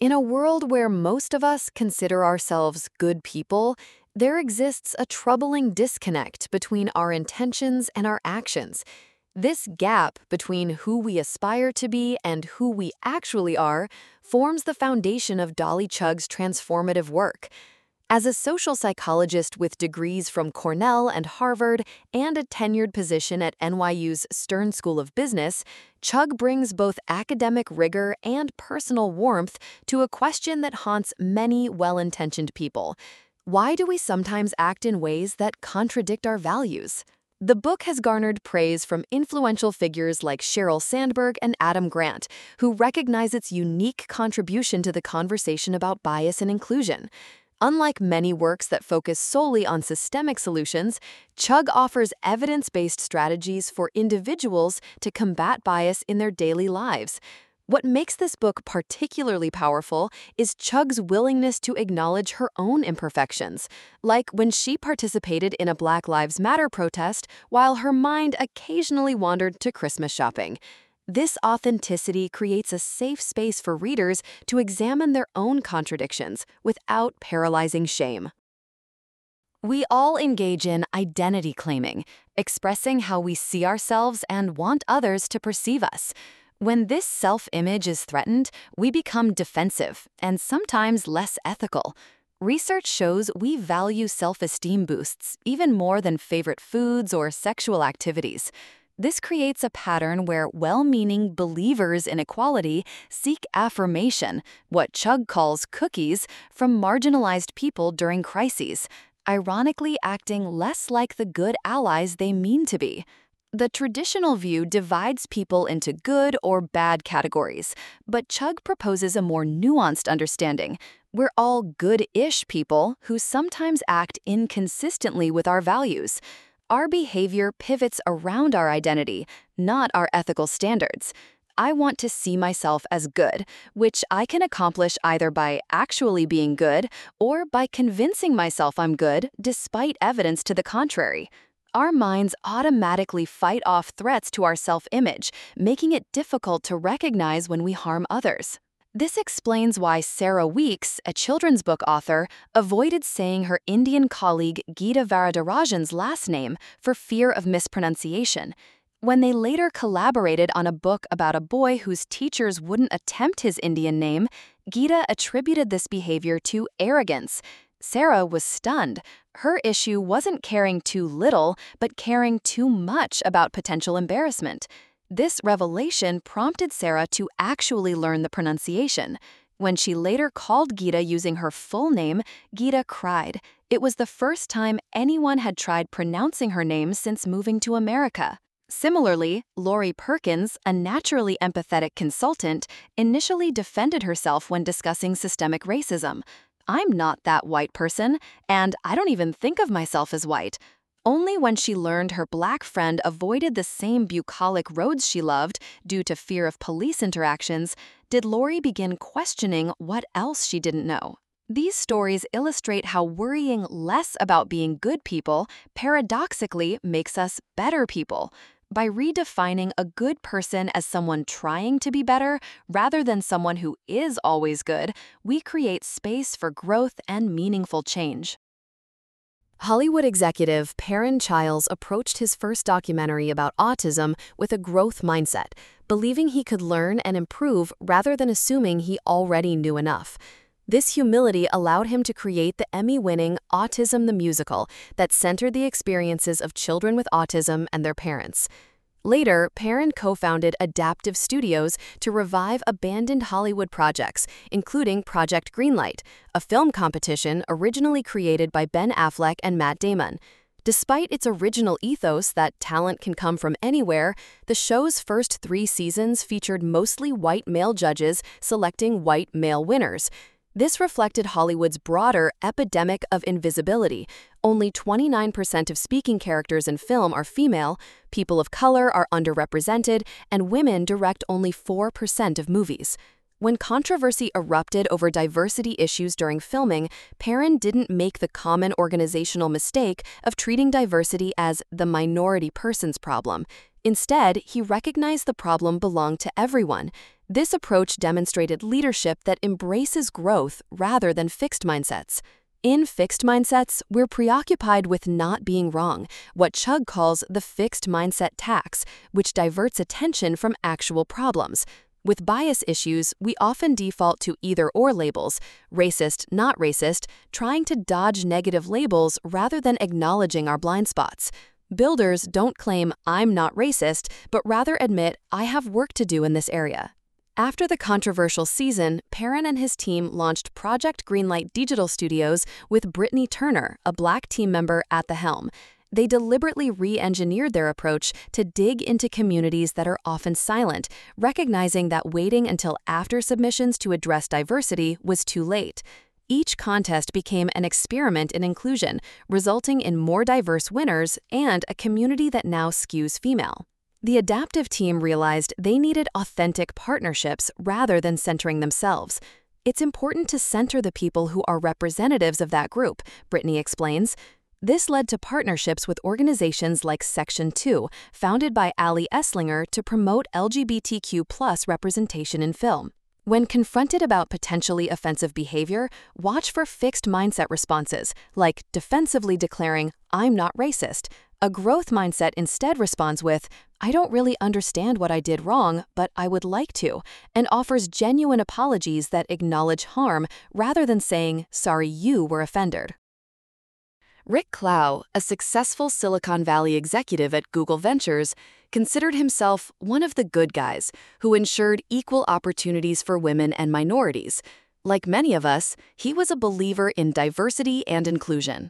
In a world where most of us consider ourselves good people, there exists a troubling disconnect between our intentions and our actions. This gap between who we aspire to be and who we actually are forms the foundation of Dolly Chugg's transformative work. As a social psychologist with degrees from Cornell and Harvard and a tenured position at NYU's Stern School of Business, Chugg brings both academic rigor and personal warmth to a question that haunts many well-intentioned people. Why do we sometimes act in ways that contradict our values? The book has garnered praise from influential figures like Sheryl Sandberg and Adam Grant, who recognize its unique contribution to the conversation about bias and inclusion. Unlike many works that focus solely on systemic solutions, Chugg offers evidence-based strategies for individuals to combat bias in their daily lives. What makes this book particularly powerful is Chugg's willingness to acknowledge her own imperfections, like when she participated in a Black Lives Matter protest while her mind occasionally wandered to Christmas shopping. This authenticity creates a safe space for readers to examine their own contradictions without paralyzing shame. We all engage in identity claiming, expressing how we see ourselves and want others to perceive us. When this self-image is threatened, we become defensive and sometimes less ethical. Research shows we value self-esteem boosts even more than favorite foods or sexual activities. This creates a pattern where well-meaning believers in equality seek affirmation, what Chugg calls cookies, from marginalized people during crises, ironically acting less like the good allies they mean to be. The traditional view divides people into good or bad categories, but Chugg proposes a more nuanced understanding. We're all good-ish people who sometimes act inconsistently with our values. Our behavior pivots around our identity, not our ethical standards. I want to see myself as good, which I can accomplish either by actually being good or by convincing myself I'm good despite evidence to the contrary. Our minds automatically fight off threats to our self-image, making it difficult to recognize when we harm others. This explains why Sarah Weeks, a children's book author, avoided saying her Indian colleague Geeta Varadarajan's last name for fear of mispronunciation. When they later collaborated on a book about a boy whose teachers wouldn't attempt his Indian name, Geeta attributed this behavior to arrogance. Sarah was stunned. Her issue wasn't caring too little, but caring too much about potential embarrassment. This revelation prompted Sarah to actually learn the pronunciation. When she later called Geeta using her full name, Geeta cried. It was the first time anyone had tried pronouncing her name since moving to America. Similarly, Lori Perkins, a naturally empathetic consultant, initially defended herself when discussing systemic racism. I'm not that white person, and I don't even think of myself as white. Only when she learned her Black friend avoided the same bucolic roads she loved due to fear of police interactions did Lori begin questioning what else she didn't know. These stories illustrate how worrying less about being good people paradoxically makes us better people. By redefining a good person as someone trying to be better rather than someone who is always good, we create space for growth and meaningful change. Hollywood executive Perrin Childs approached his first documentary about autism with a growth mindset, believing he could learn and improve rather than assuming he already knew enough. This humility allowed him to create the Emmy-winning Autism the Musical that centered the experiences of children with autism and their parents. Later, Perrin co-founded Adaptive Studios to revive abandoned Hollywood projects, including Project Greenlight, a film competition originally created by Ben Affleck and Matt Damon. Despite its original ethos that talent can come from anywhere, the show's first 3 seasons featured mostly white male judges selecting white male winners. This reflected Hollywood's broader epidemic of invisibility. Only 29% of speaking characters in film are female, people of color are underrepresented, and women direct only 4% of movies. When controversy erupted over diversity issues during filming, Perrin didn't make the common organizational mistake of treating diversity as the minority person's problem. Instead, he recognized the problem belonged to everyone. This approach demonstrated leadership that embraces growth rather than fixed mindsets. In fixed mindsets, we're preoccupied with not being wrong, what Chugg calls the fixed mindset tax, which diverts attention from actual problems. With bias issues, we often default to either-or labels, racist, not racist, trying to dodge negative labels rather than acknowledging our blind spots. Builders don't claim, "I'm not racist," but rather admit, "I have work to do in this area." After the controversial season, Perrin and his team launched Project Greenlight Digital Studios with Brittany Turner, a Black team member, at the helm. They deliberately re-engineered their approach to dig into communities that are often silent, recognizing that waiting until after submissions to address diversity was too late. Each contest became an experiment in inclusion, resulting in more diverse winners and a community that now skews female. The adaptive team realized they needed authentic partnerships rather than centering themselves. It's important to center the people who are representatives of that group, Brittany explains. This led to partnerships with organizations like Section 2, founded by Ali Esslinger to promote LGBTQ+ representation in film. When confronted about potentially offensive behavior, watch for fixed mindset responses, like defensively declaring, "I'm not racist." A growth mindset instead responds with, "I don't really understand what I did wrong, but I would like to," and offers genuine apologies that acknowledge harm rather than saying, "Sorry, you were offended." Rick Clough, a successful Silicon Valley executive at Google Ventures, considered himself one of the good guys who ensured equal opportunities for women and minorities. Like many of us, he was a believer in diversity and inclusion.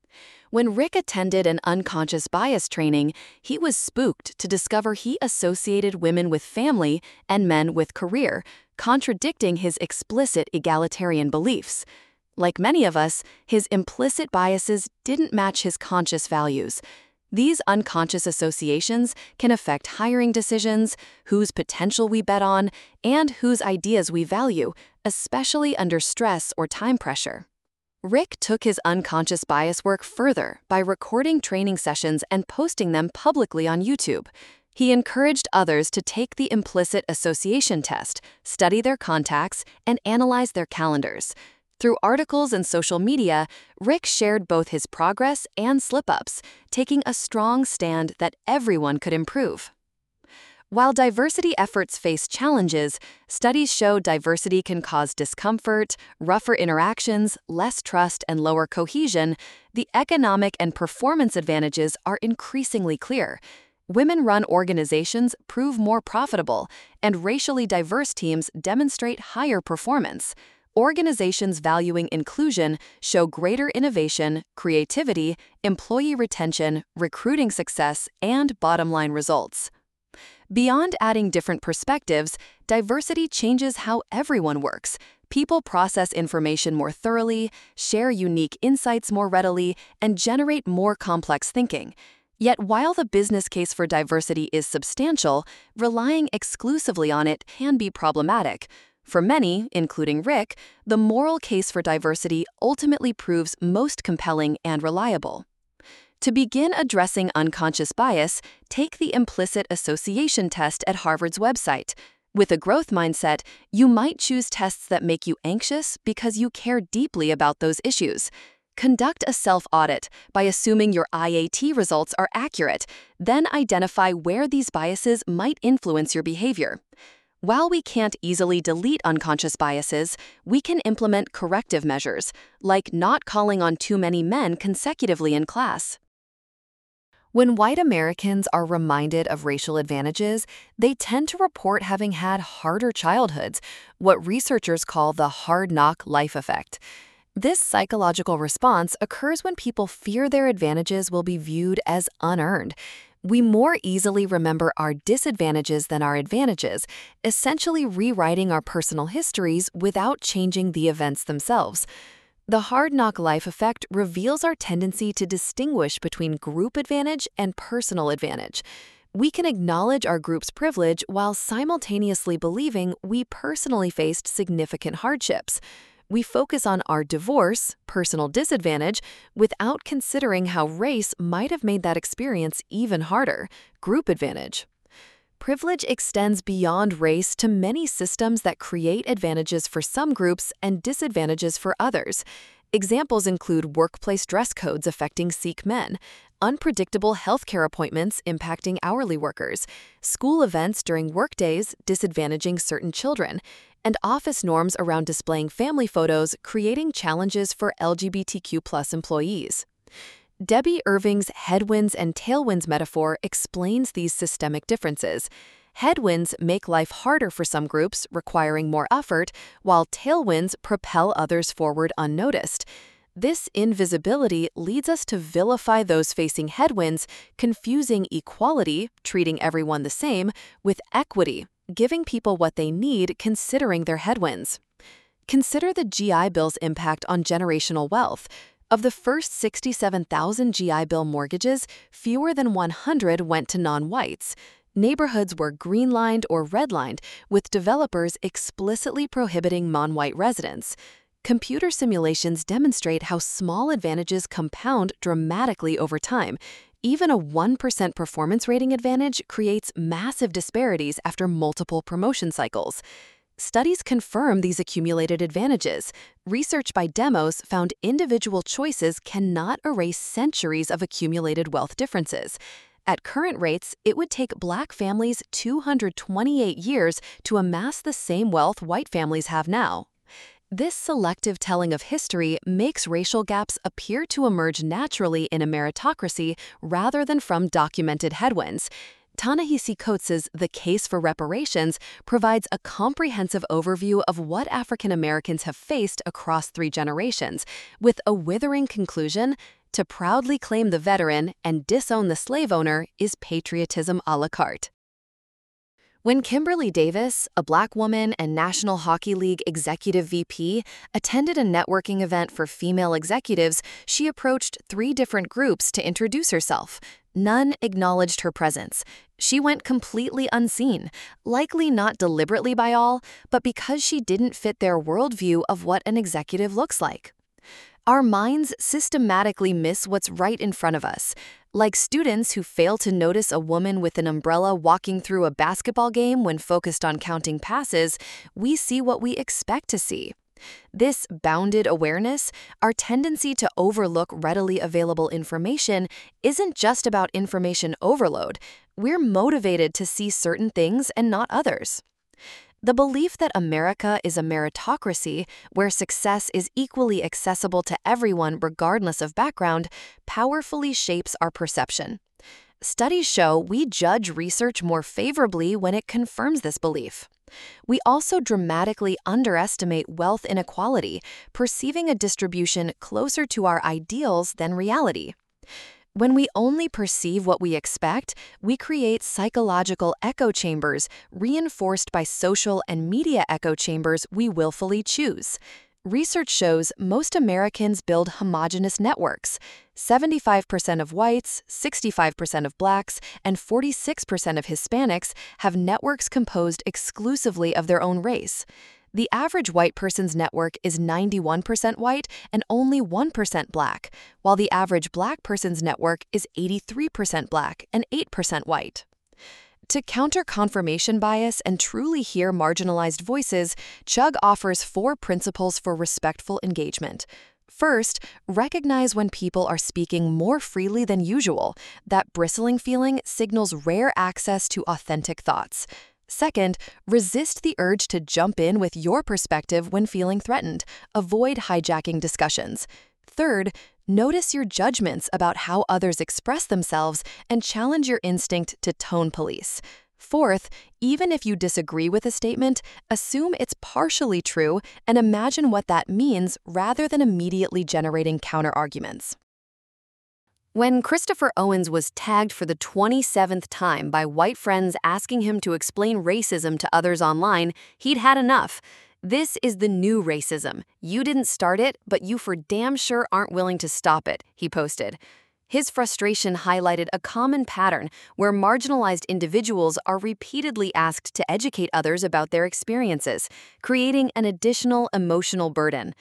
When Rick attended an unconscious bias training, he was spooked to discover he associated women with family and men with career, contradicting his explicit egalitarian beliefs. Like many of us, his implicit biases didn't match his conscious values. These unconscious associations can affect hiring decisions, whose potential we bet on, and whose ideas we value, especially under stress or time pressure. Rick took his unconscious bias work further by recording training sessions and posting them publicly on YouTube. He encouraged others to take the implicit association test, study their contacts, and analyze their calendars. Through articles and social media, Rick shared both his progress and slip-ups, taking a strong stand that everyone could improve. While diversity efforts face challenges, studies show diversity can cause discomfort, rougher interactions, less trust, and lower cohesion. The economic and performance advantages are increasingly clear. Women-run organizations prove more profitable, and racially diverse teams demonstrate higher performance. Organizations valuing inclusion show greater innovation, creativity, employee retention, recruiting success, and bottom-line results. Beyond adding different perspectives, diversity changes how everyone works. People process information more thoroughly, share unique insights more readily, and generate more complex thinking. Yet while the business case for diversity is substantial, relying exclusively on it can be problematic. For many, including Rick, the moral case for diversity ultimately proves most compelling and reliable. To begin addressing unconscious bias, take the implicit association test at Harvard's website. With a growth mindset, you might choose tests that make you anxious because you care deeply about those issues. Conduct a self-audit by assuming your IAT results are accurate, then identify where these biases might influence your behavior. While we can't easily delete unconscious biases, we can implement corrective measures, like not calling on too many men consecutively in class. When white Americans are reminded of racial advantages, they tend to report having had harder childhoods, what researchers call the hard knock life effect. This psychological response occurs when people fear their advantages will be viewed as unearned. We more easily remember our disadvantages than our advantages, essentially rewriting our personal histories without changing the events themselves. The hard knock life effect reveals our tendency to distinguish between group advantage and personal advantage. We can acknowledge our group's privilege while simultaneously believing we personally faced significant hardships. We focus on our divorce, personal disadvantage, without considering how race might have made that experience even harder, group advantage. Privilege extends beyond race to many systems that create advantages for some groups and disadvantages for others. Examples include workplace dress codes affecting Sikh men, unpredictable healthcare appointments impacting hourly workers, school events during workdays disadvantaging certain children, and office norms around displaying family photos creating challenges for LGBTQ+ employees. Debbie Irving's headwinds and tailwinds metaphor explains these systemic differences. Headwinds make life harder for some groups, requiring more effort, while tailwinds propel others forward unnoticed. This invisibility leads us to vilify those facing headwinds, confusing equality, treating everyone the same, with equity, giving people what they need considering their headwinds. Consider the GI Bill's impact on generational wealth. Of the first 67,000 GI Bill mortgages, fewer than 100 went to non-whites. Neighborhoods were green-lined or red-lined, with developers explicitly prohibiting non-white residents. Computer simulations demonstrate how small advantages compound dramatically over time. Even a 1% performance rating advantage creates massive disparities after multiple promotion cycles. Studies confirm these accumulated advantages. Research by Demos found individual choices cannot erase centuries of accumulated wealth differences. At current rates, it would take Black families 228 years to amass the same wealth white families have now. This selective telling of history makes racial gaps appear to emerge naturally in a meritocracy rather than from documented headwinds. Ta-Nehisi Coates's The Case for Reparations provides a comprehensive overview of what African Americans have faced across 3 generations, with a withering conclusion: to proudly claim the veteran and disown the slave owner is patriotism a la carte. When Kimberly Davis, a Black woman and National Hockey League executive VP, attended a networking event for female executives, she approached 3 different groups to introduce herself. None acknowledged her presence. She went completely unseen, likely not deliberately by all, but because she didn't fit their worldview of what an executive looks like. Our minds systematically miss what's right in front of us. Like students who fail to notice a woman with an umbrella walking through a basketball game when focused on counting passes, we see what we expect to see. This bounded awareness, our tendency to overlook readily available information, isn't just about information overload. We're motivated to see certain things and not others. The belief that America is a meritocracy, where success is equally accessible to everyone regardless of background, powerfully shapes our perception. Studies show we judge research more favorably when it confirms this belief. We also dramatically underestimate wealth inequality, perceiving a distribution closer to our ideals than reality. When we only perceive what we expect, we create psychological echo chambers reinforced by social and media echo chambers we willfully choose. Research shows most Americans build homogeneous networks. 75% of whites, 65% of Blacks, and 46% of Hispanics have networks composed exclusively of their own race. The average white person's network is 91% white and only 1% Black, while the average Black person's network is 83% Black and 8% white. To counter confirmation bias and truly hear marginalized voices, Chugg offers 4 principles for respectful engagement. First, recognize when people are speaking more freely than usual. That bristling feeling signals rare access to authentic thoughts. Second, resist the urge to jump in with your perspective when feeling threatened. Avoid hijacking discussions. Third, notice your judgments about how others express themselves and challenge your instinct to tone police. Fourth, even if you disagree with a statement, assume it's partially true and imagine what that means rather than immediately generating counterarguments. When Christopher Owens was tagged for the 27th time by white friends asking him to explain racism to others online, he'd had enough. "This is the new racism. You didn't start it, but you for damn sure aren't willing to stop it," he posted. His frustration highlighted a common pattern where marginalized individuals are repeatedly asked to educate others about their experiences, creating an additional emotional burden.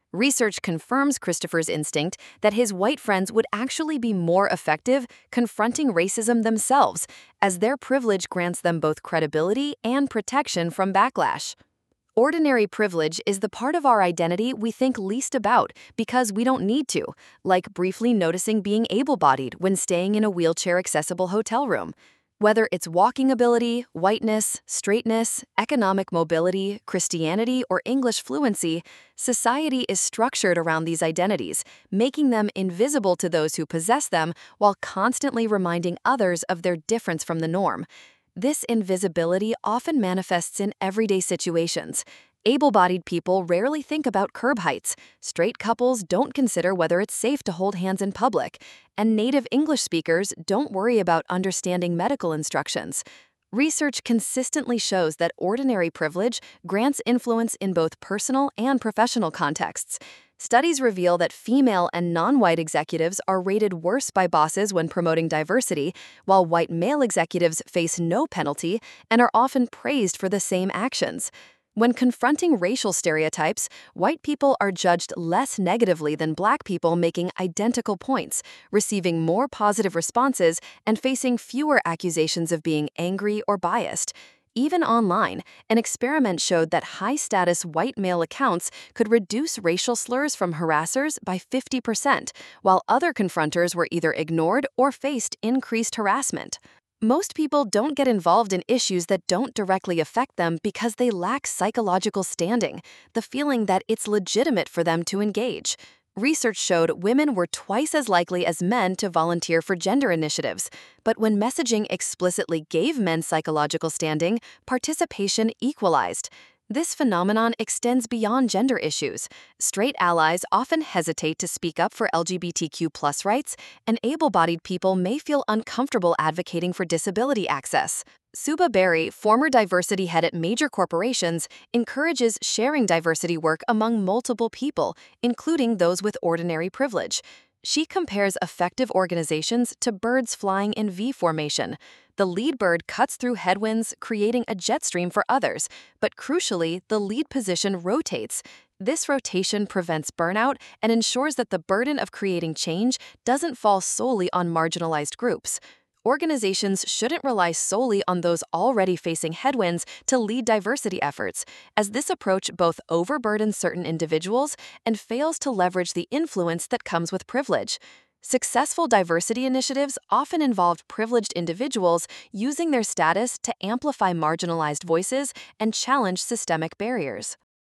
Research confirms Christopher's instinct that his white friends would actually be more effective confronting racism themselves, as their privilege grants them both credibility and protection from backlash. Ordinary privilege is the part of our identity we think least about because we don't need to, like briefly noticing being able-bodied when staying in a wheelchair-accessible hotel room. Whether it's walking ability, whiteness, straightness, economic mobility, Christianity, or English fluency, society is structured around these identities, making them invisible to those who possess them while constantly reminding others of their difference from the norm. This invisibility often manifests in everyday situations. Able-bodied people rarely think about curb heights, straight couples don't consider whether it's safe to hold hands in public, and native English speakers don't worry about understanding medical instructions. Research consistently shows that ordinary privilege grants influence in both personal and professional contexts. Studies reveal that female and non-white executives are rated worse by bosses when promoting diversity, while white male executives face no penalty and are often praised for the same actions. When confronting racial stereotypes, white people are judged less negatively than black people making identical points, receiving more positive responses and facing fewer accusations of being angry or biased. Even online, an experiment showed that high-status white male accounts could reduce racial slurs from harassers by 50%, while other confronters were either ignored or faced increased harassment. Most people don't get involved in issues that don't directly affect them because they lack psychological standing, the feeling that it's legitimate for them to engage. Research showed women were twice as likely as men to volunteer for gender initiatives, but when messaging explicitly gave men psychological standing, participation equalized. This phenomenon extends beyond gender issues. Straight allies often hesitate to speak up for LGBTQ+ rights, and able-bodied people may feel uncomfortable advocating for disability access. Suba Berry, former diversity head at major corporations, encourages sharing diversity work among multiple people, including those with ordinary privilege. She compares effective organizations to birds flying in V formation. The lead bird cuts through headwinds, creating a jet stream for others, but crucially, the lead position rotates. This rotation prevents burnout and ensures that the burden of creating change doesn't fall solely on marginalized groups. Organizations shouldn't rely solely on those already facing headwinds to lead diversity efforts, as this approach both overburdens certain individuals and fails to leverage the influence that comes with privilege. Successful diversity initiatives often involve privileged individuals using their status to amplify marginalized voices and challenge systemic barriers.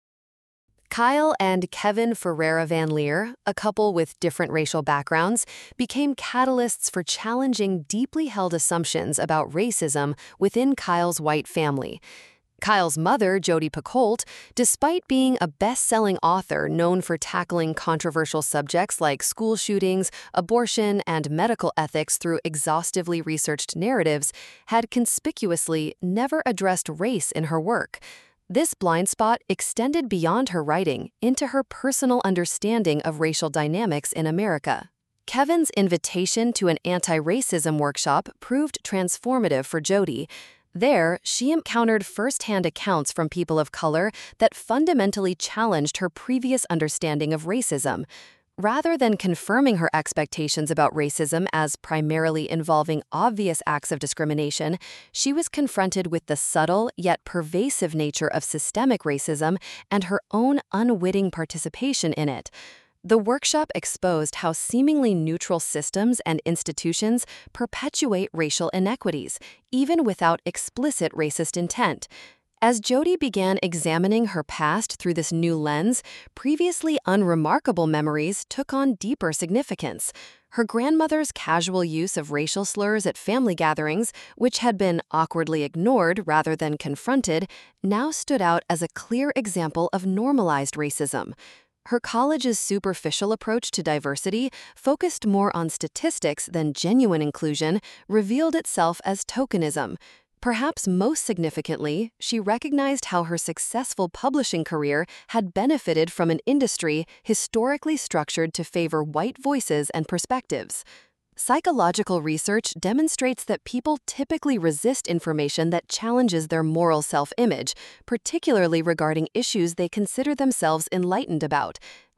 Kyle and Kevin Ferreira Van Leer, a couple with different racial backgrounds, became catalysts for challenging deeply held assumptions about racism within Kyle's white family. Kyle's mother, Jodi Picoult, despite being a best-selling author known for tackling controversial subjects like school shootings, abortion, and medical ethics through exhaustively researched narratives, had conspicuously never addressed race in her work. This blind spot extended beyond her writing into her personal understanding of racial dynamics in America. Kevin's invitation to an anti-racism workshop proved transformative for Jodi. There, she encountered first-hand accounts from people of color that fundamentally challenged her previous understanding of racism. Rather than confirming her expectations about racism as primarily involving obvious acts of discrimination, she was confronted with the subtle yet pervasive nature of systemic racism and her own unwitting participation in it. The workshop exposed how seemingly neutral systems and institutions perpetuate racial inequities, even without explicit racist intent. As Jodi began examining her past through this new lens, previously unremarkable memories took on deeper significance. Her grandmother's casual use of racial slurs at family gatherings, which had been awkwardly ignored rather than confronted, now stood out as a clear example of normalized racism. Her college's superficial approach to diversity, focused more on statistics than genuine inclusion, revealed itself as tokenism. Perhaps most significantly, she recognized how her successful publishing career had benefited from an industry historically structured to favor white voices and perspectives. Psychological research demonstrates that people typically resist information that challenges their moral self-image, particularly regarding issues they consider themselves enlightened about.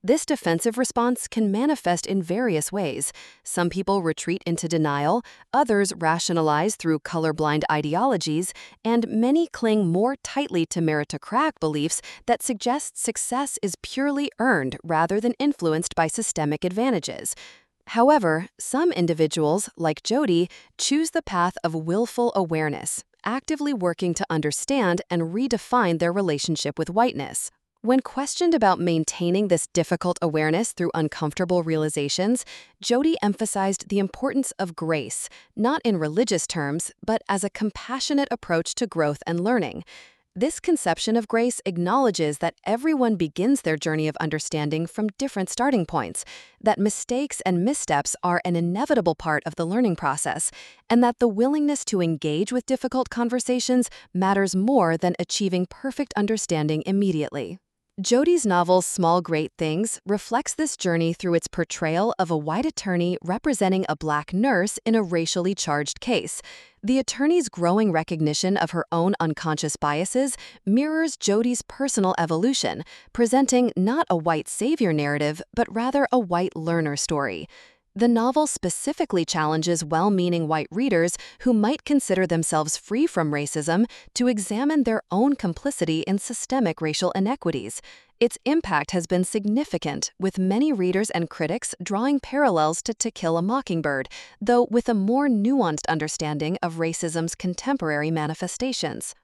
This defensive response can manifest in various ways. Some people retreat into denial, others rationalize through colorblind ideologies, and many cling more tightly to meritocratic beliefs that suggest success is purely earned rather than influenced by systemic advantages. However, some individuals, like Jody, choose the path of willful awareness, actively working to understand and redefine their relationship with whiteness. When questioned about maintaining this difficult awareness through uncomfortable realizations, Jody emphasized the importance of grace, not in religious terms, but as a compassionate approach to growth and learning. This conception of grace acknowledges that everyone begins their journey of understanding from different starting points, that mistakes and missteps are an inevitable part of the learning process, and that the willingness to engage with difficult conversations matters more than achieving perfect understanding immediately. Jody's novel Small Great Things reflects this journey through its portrayal of a white attorney representing a black nurse in a racially charged case. The attorney's growing recognition of her own unconscious biases mirrors Jody's personal evolution, presenting not a white savior narrative, but rather a white learner story. The novel specifically challenges well-meaning white readers who might consider themselves free from racism to examine their own complicity in systemic racial inequities. Its impact has been significant, with many readers and critics drawing parallels to To Kill a Mockingbird, though with a more nuanced understanding of racism's contemporary manifestations.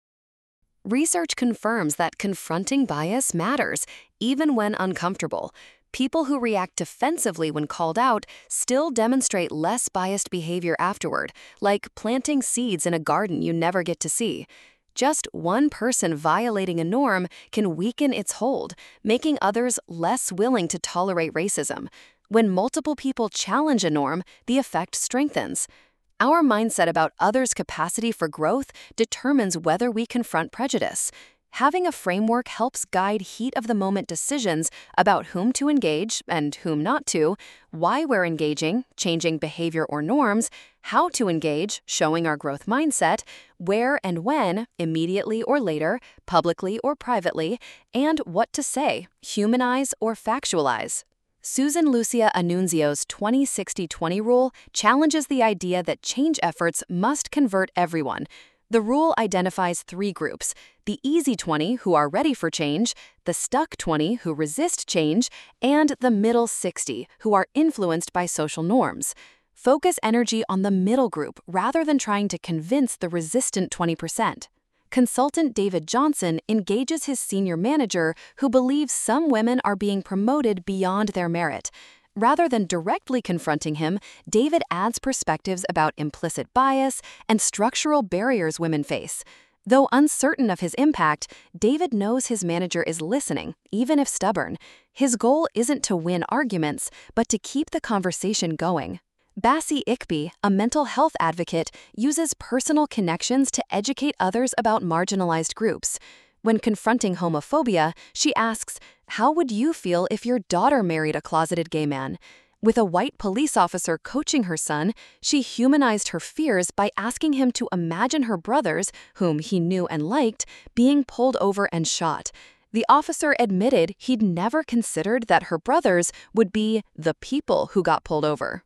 Research confirms that confronting bias matters, even when uncomfortable. People who react defensively when called out still demonstrate less biased behavior afterward, like planting seeds in a garden you never get to see. Just one person violating a norm can weaken its hold, making others less willing to tolerate racism. When multiple people challenge a norm, the effect strengthens. Our mindset about others' capacity for growth determines whether we confront prejudice. Having a framework helps guide heat-of-the-moment decisions about whom to engage and whom not to, why we're engaging, changing behavior or norms, how to engage, showing our growth mindset, where and when, immediately or later, publicly or privately, and what to say, humanize or factualize. Susan Lucia Annunzio's 20-60-20 rule challenges the idea that change efforts must convert everyone. The rule identifies three groups: the easy 20 who are ready for change, the stuck 20 who resist change, and the middle 60 who are influenced by social norms. Focus energy on the middle group rather than trying to convince the resistant 20%. Consultant David Johnson engages his senior manager who believes some women are being promoted beyond their merit. Rather than directly confronting him, David adds perspectives about implicit bias and structural barriers women face. Though uncertain of his impact, David knows his manager is listening, even if stubborn. His goal isn't to win arguments, but to keep the conversation going. Bassie Ickby, a mental health advocate, uses personal connections to educate others about marginalized groups. When confronting homophobia, she asks, "How would you feel if your daughter married a closeted gay man?" With a white police officer coaching her son, she humanized her fears by asking him to imagine her brothers, whom he knew and liked, being pulled over and shot. The officer admitted he'd never considered that her brothers would be the people who got pulled over.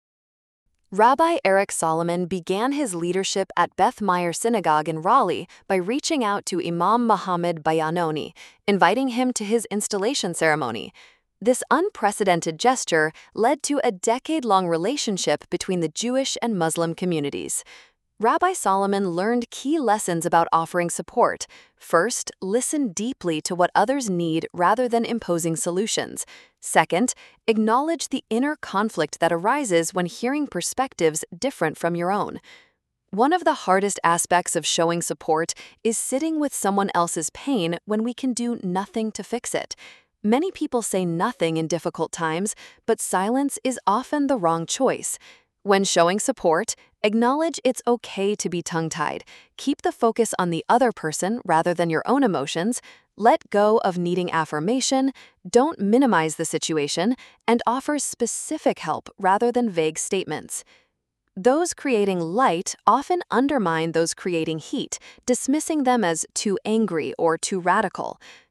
Rabbi Eric Solomon began his leadership at Beth Meyer Synagogue in Raleigh by reaching out to Imam Mohammed Bayanoni, inviting him to his installation ceremony. This unprecedented gesture led to a decade-long relationship between the Jewish and Muslim communities. Rabbi Solomon learned key lessons about offering support. First, listen deeply to what others need rather than imposing solutions. Second, acknowledge the inner conflict that arises when hearing perspectives different from your own. One of the hardest aspects of showing support is sitting with someone else's pain when we can do nothing to fix it. Many people say nothing in difficult times, but silence is often the wrong choice. When showing support, acknowledge it's okay to be tongue-tied. Keep the focus on the other person rather than your own emotions. Let go of needing affirmation. Don't minimize the situation, and offer specific help rather than vague statements. Those creating light often undermine those creating heat, dismissing them as too angry or too radical.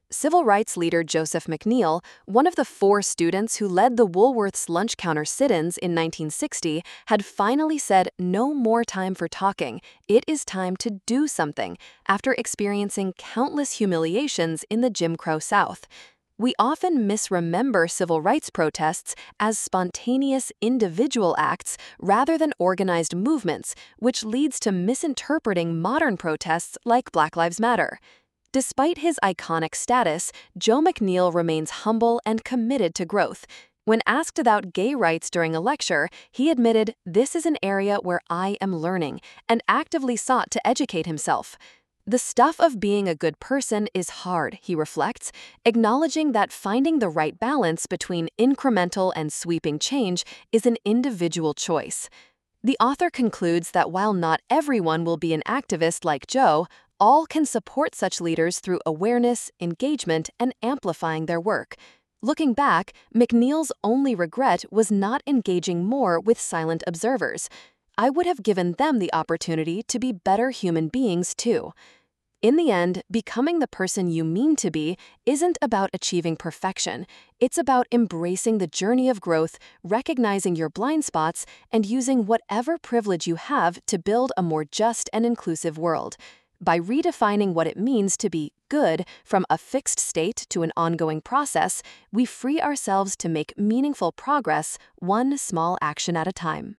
Civil rights leader Joseph McNeil, one of the 4 students who led the Woolworth's lunch counter sit-ins in 1960, had finally said no more time for talking, it is time to do something, after experiencing countless humiliations in the Jim Crow South. We often misremember civil rights protests as spontaneous individual acts rather than organized movements, which leads to misinterpreting modern protests like Black Lives Matter. Despite his iconic status, Joe McNeil remains humble and committed to growth. When asked about gay rights during a lecture, he admitted, "This is an area where I am learning," and actively sought to educate himself. The stuff of being a good person is hard, he reflects, acknowledging that finding the right balance between incremental and sweeping change is an individual choice. The author concludes that while not everyone will be an activist like Joe, all can support such leaders through awareness, engagement, and amplifying their work. Looking back, McNeil's only regret was not engaging more with silent observers. "I would have given them the opportunity to be better human beings too." In the end, becoming the person you mean to be isn't about achieving perfection. It's about embracing the journey of growth, recognizing your blind spots, and using whatever privilege you have to build a more just and inclusive world. By redefining what it means to be good from a fixed state to an ongoing process, we free ourselves to make meaningful progress, one small action at a time.